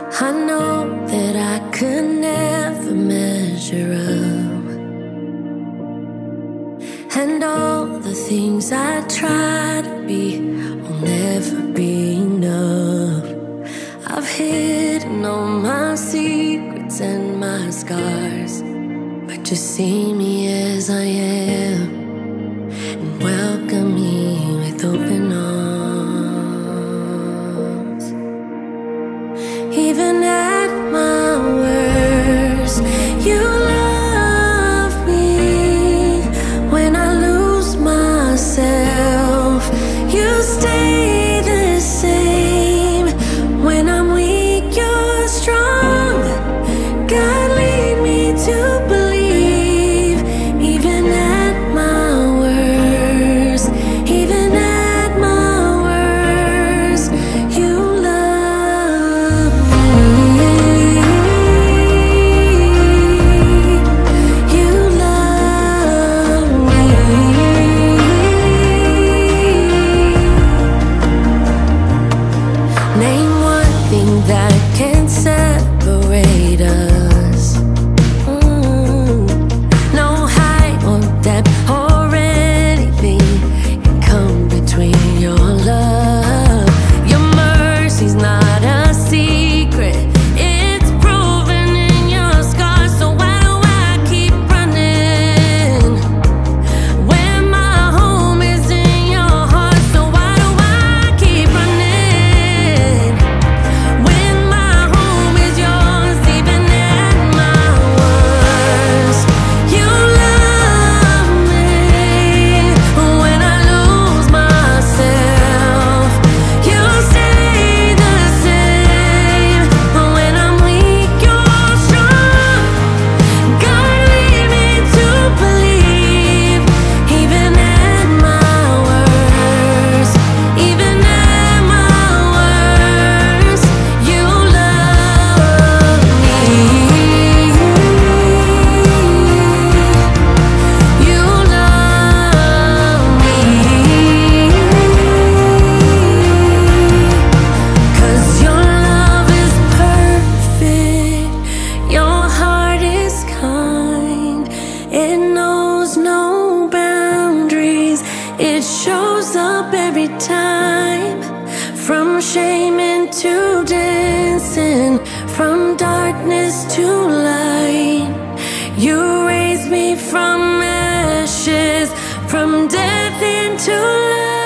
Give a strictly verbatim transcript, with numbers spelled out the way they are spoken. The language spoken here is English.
I know that I could never measure up, and all the things I try to be will never be enough. I've hidden all my secrets and my scars, but just see me as I am and welcome me with open arms. Even at my worst, you love me. When I lose myself, you stay the same. When I'm weak, you're strong. God, lead me to believe. Even at my worst, even at my worst, you love me. You love me. Name one thing that can separate us. Mm. No height or depth or anything can come between your love. Your mercy's not a secret, it's proven in your scars. So why do I keep running when my home is in your heart? So why do I keep running when my home is yours? Even at my worst, you love me. When I lose myself, you stay the same. When I'm weak, you're strong. God, lead me to believe. Even at my worst, even at my worst, you love me. You love me. 'Cause your love is perfect, your heart is kind, it knows no boundaries, it shows up every time. From shame into dancing, from darkness to light, you raise me from ashes, from death into life.